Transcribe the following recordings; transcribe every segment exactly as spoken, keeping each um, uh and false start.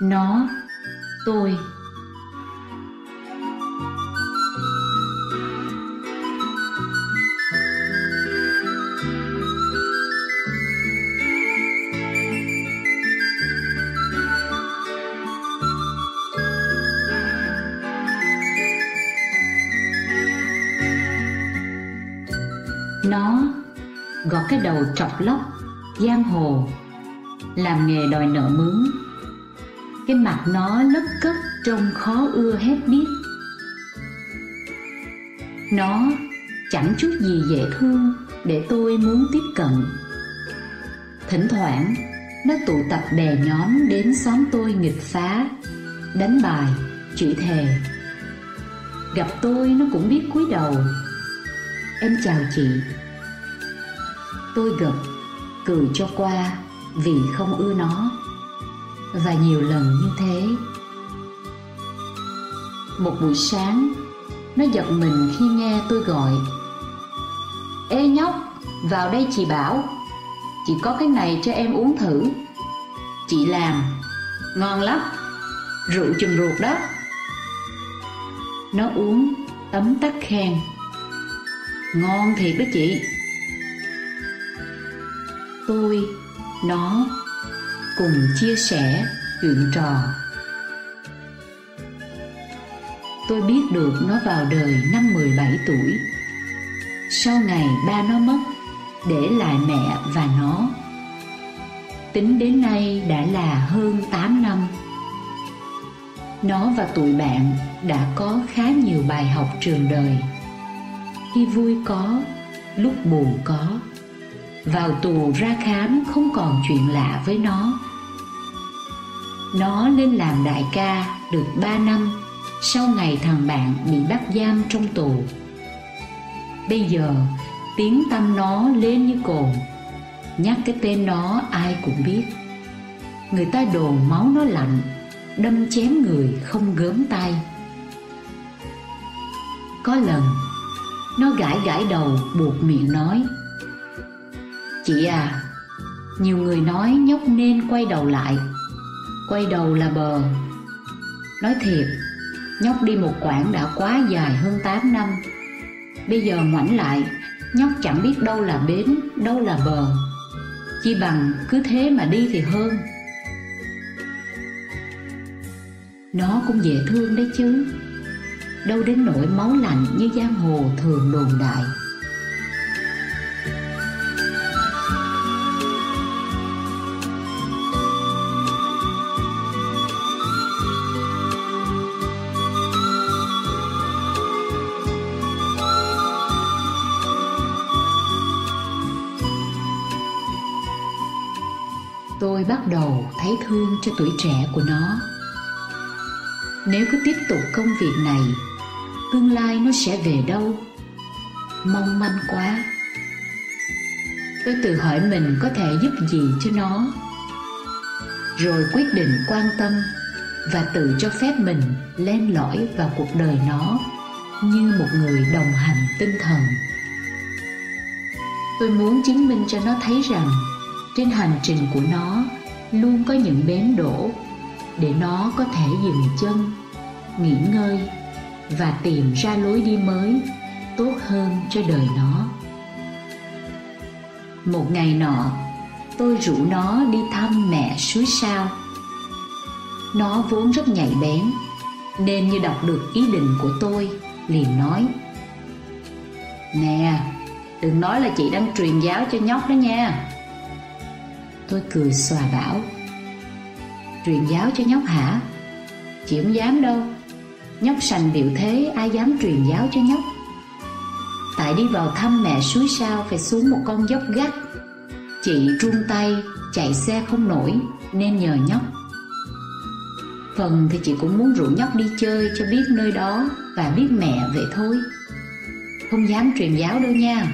Nó, tôi. Nó gọt cái đầu trọc lóc giang hồ, làm nghề đòi nợ mướn. Cái mặt nó lấp cất trông khó ưa hết biết. Nó chẳng chút gì dễ thương để tôi muốn tiếp cận. Thỉnh thoảng nó tụ tập bè nhóm đến xóm tôi nghịch phá, đánh bài, chửi thề. Gặp tôi nó cũng biết cúi đầu: "Em chào chị." Tôi gật, cười cho qua vì không ưa nó. Và nhiều lần như thế. Một buổi sáng, nó giật mình khi nghe tôi gọi: "Ê nhóc, vào đây chị bảo. Chị có cái này cho em uống thử. Chị làm, ngon lắm, rượu chùm ruột đó." Nó uống, tấm tắc khen: "Ngon thiệt đó chị." Tôi, nó cùng chia sẻ chuyện trò. Tôi biết được nó vào đời năm mười bảy tuổi, sau ngày ba nó mất, để lại mẹ và nó. Tính đến nay đã là hơn tám năm. Nó và tụi bạn đã có khá nhiều bài học trường đời. Khi vui có, lúc buồn có. Vào tù ra khám không còn chuyện lạ với nó. Nó lên làm đại ca được ba năm sau ngày thằng bạn bị bắt giam trong tù. Bây giờ tiếng tăm nó lên như cồn. Nhắc cái tên nó ai cũng biết. Người ta đồn máu nó lạnh, đâm chém người không gớm tay. Có lần nó gãi gãi đầu buột miệng nói: "Chị à, nhiều người nói nhóc nên quay đầu lại. Quay đầu là bờ. Nói thiệt, nhóc đi một quãng đã quá dài hơn tám năm. Bây giờ ngoảnh lại, nhóc chẳng biết đâu là bến, đâu là bờ. Chi bằng cứ thế mà đi thì hơn." Nó cũng dễ thương đấy chứ. Đâu đến nỗi máu lạnh như giang hồ thường đồn đại. Tôi bắt đầu thấy thương cho tuổi trẻ của nó. Nếu cứ tiếp tục công việc này, tương lai nó sẽ về đâu? Mong manh quá. Tôi tự hỏi mình có thể giúp gì cho nó, rồi quyết định quan tâm và tự cho phép mình len lỏi vào cuộc đời nó như một người đồng hành tinh thần. Tôi muốn chứng minh cho nó thấy rằng trên hành trình của nó luôn có những bến đỗ để nó có thể dừng chân, nghỉ ngơi và tìm ra lối đi mới tốt hơn cho đời nó. Một ngày nọ, tôi rủ nó đi thăm mẹ suối Sao. Nó vốn rất nhạy bén, nên như đọc được ý định của tôi, liền nói: "Nè, đừng nói là chị đang truyền giáo cho nhóc đó nha." Tôi cười xòa bảo: "Truyền giáo cho nhóc hả? Chị không dám đâu. Nhóc sành điệu thế, ai dám truyền giáo cho nhóc. Tại đi vào thăm mẹ suối Sao phải xuống một con dốc gắt. Chị run tay, chạy xe không nổi, nên nhờ nhóc. Phần thì chị cũng muốn rủ nhóc đi chơi cho biết nơi đó và biết mẹ vậy thôi. Không dám truyền giáo đâu nha."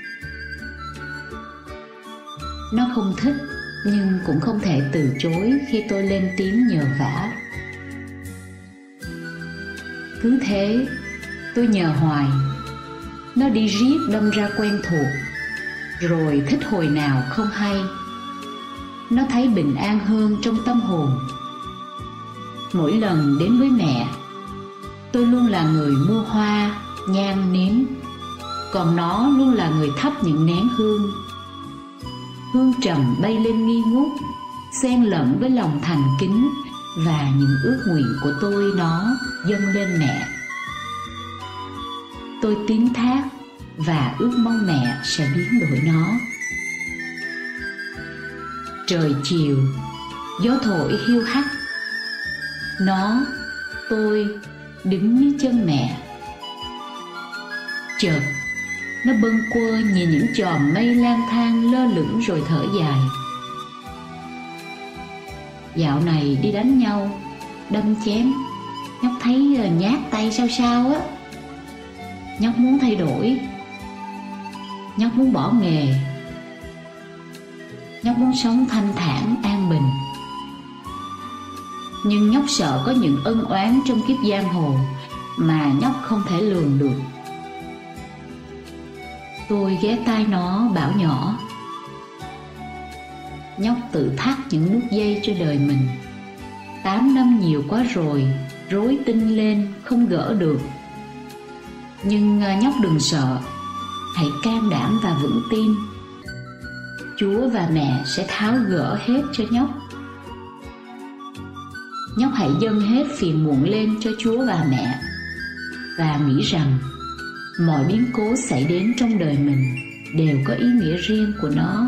Nó không thích, nhưng cũng không thể từ chối khi tôi lên tiếng nhờ vả. Cứ thế, tôi nhờ hoài. Nó đi riết đâm ra quen thuộc, rồi thích hồi nào không hay. Nó thấy bình an hơn trong tâm hồn. Mỗi lần đến với mẹ, tôi luôn là người mua hoa, nhang, nến, còn nó luôn là người thắp những nén hương. Hương trầm bay lên nghi ngút, xen lẫn với lòng thành kính và những ước nguyện của tôi nó dâng lên mẹ. Tôi tín thác và ước mong mẹ sẽ biến đổi nó. Trời chiều, gió thổi hiu hắt, nó, tôi đứng dưới chân mẹ. Chợt nó bâng quơ nhìn những chòm mây lang thang lơ lửng rồi thở dài. Dạo này đi đánh nhau, đâm chém, nhóc thấy nhát tay sao sao á. Nhóc muốn thay đổi, nhóc muốn bỏ nghề, nhóc muốn sống thanh thản an bình. Nhưng nhóc sợ có những ân oán trong kiếp giang hồ mà nhóc không thể lường được. Tôi ghé tai nó bảo nhỏ: nhóc tự thắt những nút dây cho đời mình. Tám năm nhiều quá rồi, rối tinh lên không gỡ được. Nhưng nhóc đừng sợ, hãy can đảm và vững tin. Chúa và mẹ sẽ tháo gỡ hết cho nhóc. Nhóc hãy dâng hết phiền muộn lên cho Chúa và mẹ, và nghĩ rằng mọi biến cố xảy đến trong đời mình đều có ý nghĩa riêng của nó.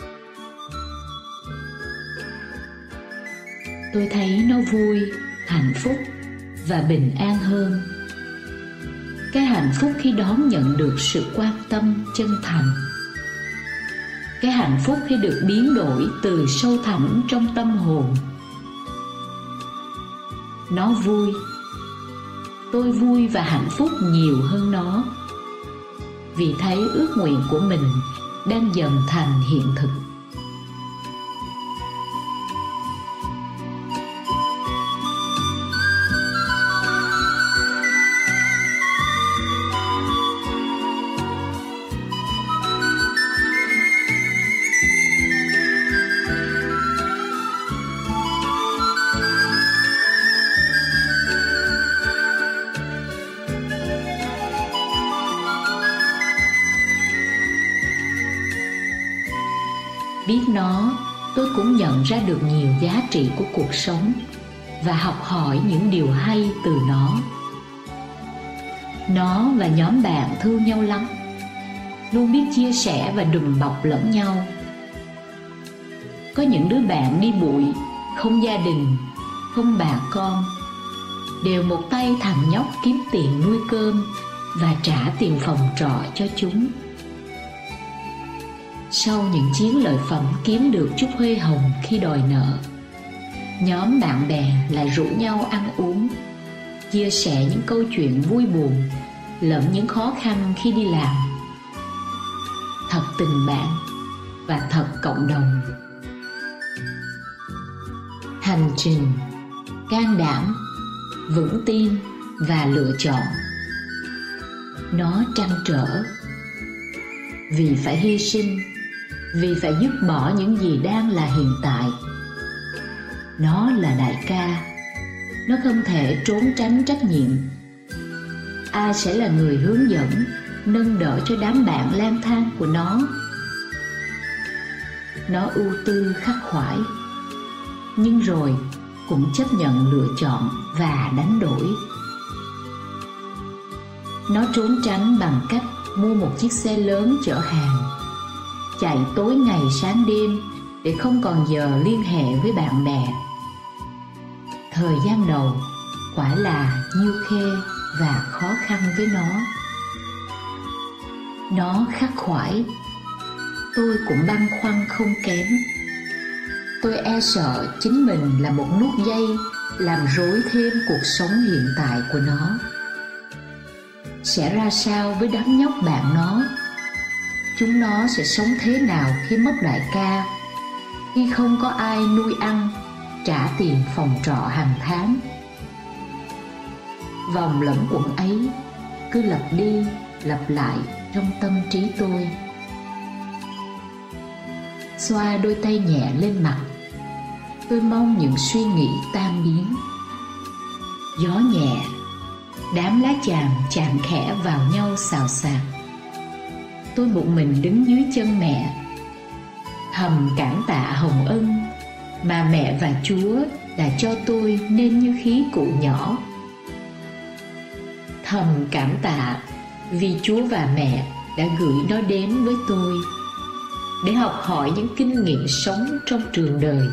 Tôi thấy nó vui, hạnh phúc và bình an hơn. Cái hạnh phúc khi đón nhận được sự quan tâm chân thành. Cái hạnh phúc khi được biến đổi từ sâu thẳm trong tâm hồn. Nó vui, tôi vui và hạnh phúc nhiều hơn nó, vì thấy ước nguyện của mình đang dần thành hiện thực. Biết nó, tôi cũng nhận ra được nhiều giá trị của cuộc sống và học hỏi những điều hay từ nó. Nó và nhóm bạn thương nhau lắm, luôn biết chia sẻ và đùm bọc lẫn nhau. Có những đứa bạn đi bụi, không gia đình, không bà con, đều một tay thằng nhóc kiếm tiền nuôi cơm và trả tiền phòng trọ cho chúng. Sau những chiến lợi phẩm kiếm được chút huê hồng khi đòi nợ, nhóm bạn bè lại rủ nhau ăn uống, chia sẻ những câu chuyện vui buồn lẫn những khó khăn khi đi làm. Thật tình bạn và thật cộng đồng. Hành trình, can đảm, vững tin và lựa chọn. Nó trăn trở, vì phải hy sinh, vì phải dứt bỏ những gì đang là hiện tại. Nó là đại ca, nó không thể trốn tránh trách nhiệm. Ai sẽ là người hướng dẫn, nâng đỡ cho đám bạn lang thang của nó? Nó ưu tư khắc khoải, nhưng rồi cũng chấp nhận lựa chọn và đánh đổi. Nó trốn tránh bằng cách mua một chiếc xe lớn chở hàng, chạy tối ngày sáng đêm để không còn giờ liên hệ với bạn bè. Thời gian đầu quả là nhiêu khê và khó khăn với nó. Nó khắc khoải, tôi cũng băn khoăn không kém. Tôi e sợ chính mình là một nút dây làm rối thêm cuộc sống hiện tại của nó. Sẽ ra sao với đám nhóc bạn nó? Chúng nó sẽ sống thế nào khi mất đại ca, khi không có ai nuôi ăn, trả tiền phòng trọ hàng tháng? Vòng lẫn quẩn ấy cứ lặp đi lặp lại trong tâm trí tôi. Xoa đôi tay nhẹ lên mặt, tôi mong những suy nghĩ tan biến. Gió nhẹ, đám lá chàm chạm khẽ vào nhau xào xạc. Tôi một mình đứng dưới chân mẹ, thầm cảm tạ hồng ân mà mẹ và Chúa đã cho tôi nên như khí cụ nhỏ. Thầm cảm tạ vì Chúa và mẹ đã gửi nó đến với tôi để học hỏi những kinh nghiệm sống trong trường đời.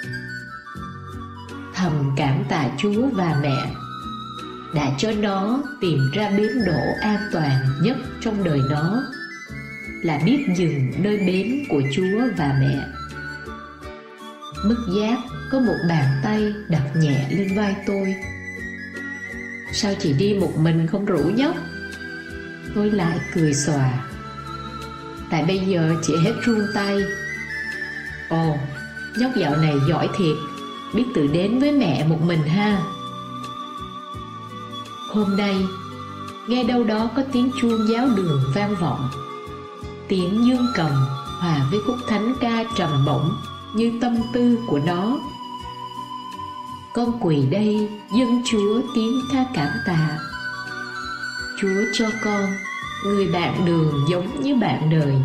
Thầm cảm tạ Chúa và mẹ đã cho nó tìm ra bến đỗ an toàn nhất trong đời nó là biết dừng nơi bến của Chúa và mẹ. Bất giác có một bàn tay đặt nhẹ lên vai tôi. Sao chị đi một mình không rủ nhóc? Tôi lại cười xòa. Tại bây giờ chị hết run tay. Ồ, nhóc dạo này giỏi thiệt, biết tự đến với mẹ một mình ha. Hôm nay, nghe đâu đó có tiếng chuông giáo đường vang vọng. Tiếng dương cầm hòa với khúc thánh ca trầm bổng như tâm tư của nó. Con quỳ đây dâng Chúa tiếng ca cảm tạ. Chúa cho con người bạn đường giống như bạn đời.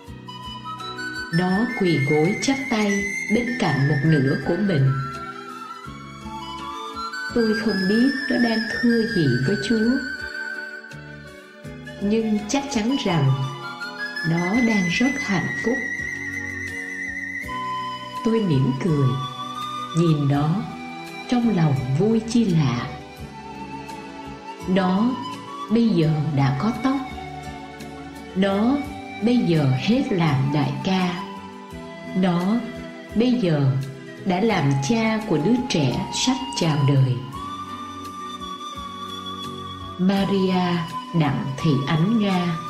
Nó quỳ gối chắp tay bên cạnh một nửa của mình. Tôi không biết nó đang thưa gì với Chúa, nhưng chắc chắn rằng nó đang rất hạnh phúc. Tôi mỉm cười, nhìn nó trong lòng vui chi lạ. Nó bây giờ đã có tóc. Nó bây giờ hết làm đại ca. Nó bây giờ đã làm cha của đứa trẻ sắp chào đời. Maria Đặng Thị Ánh Nga.